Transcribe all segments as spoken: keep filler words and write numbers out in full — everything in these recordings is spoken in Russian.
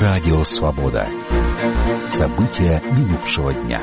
Радио «Свобода». События минувшего дня.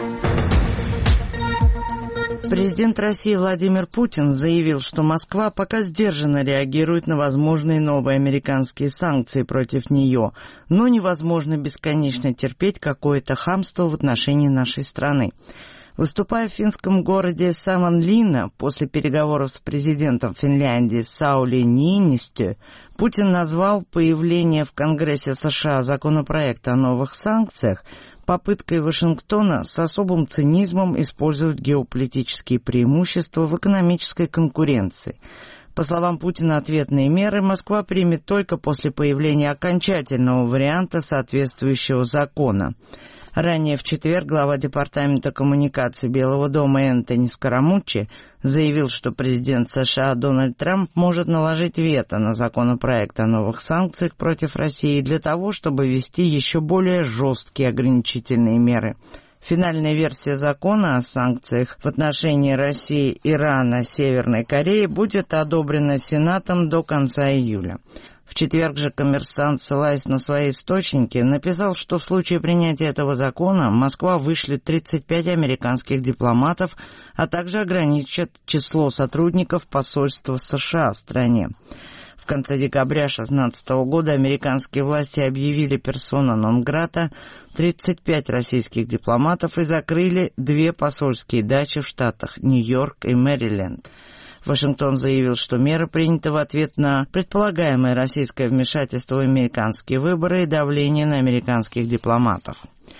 Президент России Владимир Путин заявил, что Москва пока сдержанно реагирует на возможные новые американские санкции против нее, но невозможно бесконечно терпеть какое-то хамство в отношении нашей страны. Выступая в финском городе Савонлинна после переговоров с президентом Финляндии Саули Ниинистö, Путин назвал появление в Конгрессе США законопроекта о новых санкциях попыткой Вашингтона с особым цинизмом использовать геополитические преимущества в экономической конкуренции. По словам Путина, ответные меры Москва примет только после появления окончательного варианта соответствующего закона. Ранее в четверг глава Департамента коммуникаций Белого дома Энтони Скарамуччи заявил, что президент США Дональд Трамп может наложить вето на законопроект о новых санкциях против России для того, чтобы ввести еще более жесткие ограничительные меры. Финальная версия закона о санкциях в отношении России, Ирана, Северной Кореи будет одобрена Сенатом до конца июля. В четверг же «Коммерсант», ссылаясь на свои источники, написал, что в случае принятия этого закона Москва вышлет тридцать пять американских дипломатов, а также ограничит число сотрудников посольства США в стране. В конце декабря две тысячи шестнадцатого года американские власти объявили персона нон-грата тридцать пять российских дипломатов и закрыли две посольские дачи в штатах Нью-Йорк и Мэриленд. Вашингтон заявил, что меры приняты в ответ на предполагаемое российское вмешательство в американские выборы и давление на американских дипломатов.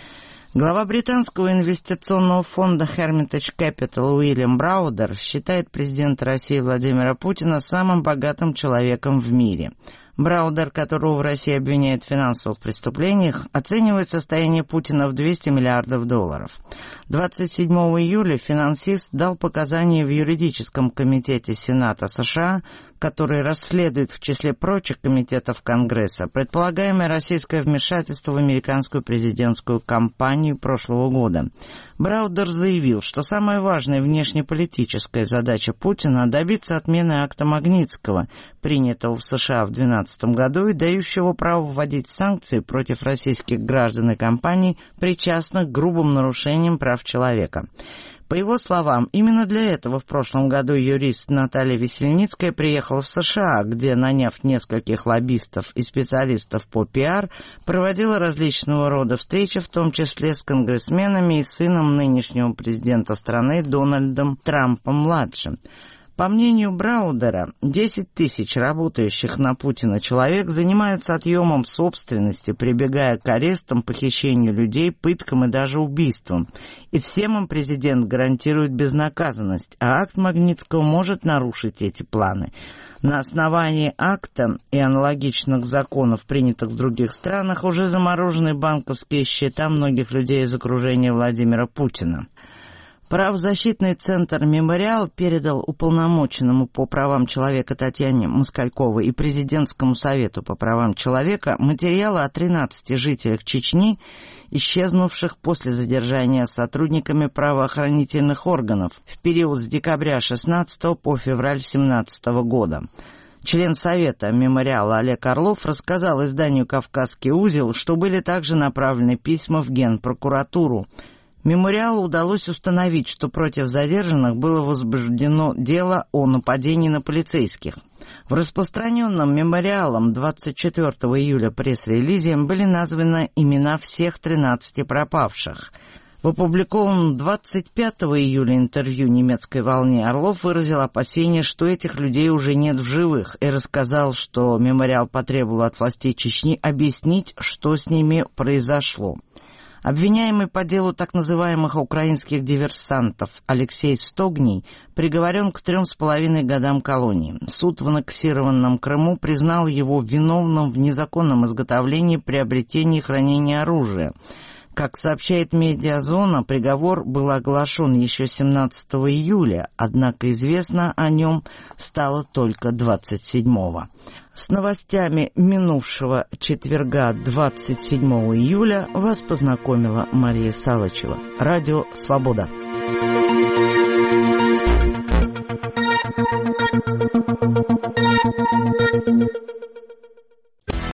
Глава британского инвестиционного фонда Hermitage Capital Уильям Браудер считает президента России Владимира Путина самым богатым человеком в мире. Браудер, которого в России обвиняют в финансовых преступлениях, оценивает состояние Путина в двести миллиардов долларов. двадцать седьмого июля финансист дал показания в юридическом комитете Сената США, который расследует в числе прочих комитетов Конгресса предполагаемое российское вмешательство в американскую президентскую кампанию прошлого года. Браудер заявил, что самая важная внешнеполитическая задача Путина – добиться отмены акта Магнитского, принятого в США в две тысячи двенадцатом году и дающего право вводить санкции против российских граждан и компаний, причастных к грубым нарушениям прав человека. По его словам, именно для этого в прошлом году юрист Наталья Весельницкая приехала в США, где, наняв нескольких лоббистов и специалистов по пиар, проводила различного рода встречи, в том числе с конгрессменами и сыном нынешнего президента страны Дональдом Трампом-младшим. По мнению Браудера, десять тысяч работающих на Путина человек занимаются отъемом собственности, прибегая к арестам, похищению людей, пыткам и даже убийствам. И всем им президент гарантирует безнаказанность, а акт Магнитского может нарушить эти планы. На основании акта и аналогичных законов, принятых в других странах, уже заморожены банковские счета многих людей из окружения Владимира Путина. Правозащитный центр «Мемориал» передал уполномоченному по правам человека Татьяне Москальковой и Президентскому совету по правам человека материалы о тринадцати жителях Чечни, исчезнувших после задержания сотрудниками правоохранительных органов в период с декабря шестнадцатого по февраль семнадцатого года. Член Совета «Мемориала» Олег Орлов рассказал изданию «Кавказский узел», что были также направлены письма в Генпрокуратуру. Мемориалу удалось установить, что против задержанных было возбуждено дело о нападении на полицейских. В распространенном Мемориалом двадцать четвёртого июля пресс-релизе были названы имена всех тринадцати пропавших. В опубликованном двадцать пятого июля интервью немецкой «Волне» Орлов выразил опасение, что этих людей уже нет в живых, и рассказал, что Мемориал потребовал от властей Чечни объяснить, что с ними произошло. Обвиняемый по делу так называемых украинских диверсантов Алексей Стогний приговорен к трем с половиной годам колонии. Суд в аннексированном Крыму признал его виновным в незаконном изготовлении, приобретении и хранении оружия. Как сообщает «Медиазона», приговор был оглашен еще семнадцатого июля, однако известно о нем стало только двадцать седьмого. С новостями минувшего четверга двадцать седьмого июля вас познакомила Мария Салычева. Радио «Свобода».